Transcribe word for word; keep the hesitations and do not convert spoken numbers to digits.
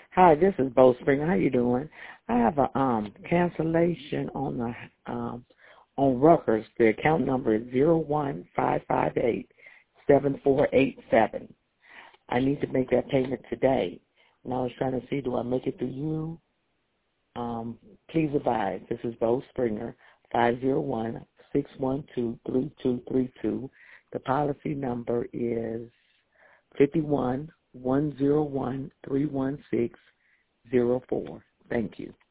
Hi, this is Bo Springer. How you doing? I have a um cancellation on the um on Rutgers. The account number is zero one five five eight seven four eight seven. I need to make that payment today, and I was trying to see, do I make it through you? Um, please advise. This is Bo Springer, five zero one six one two three two three two. The policy number is fifty one one zero one three one six zero four. Thank you.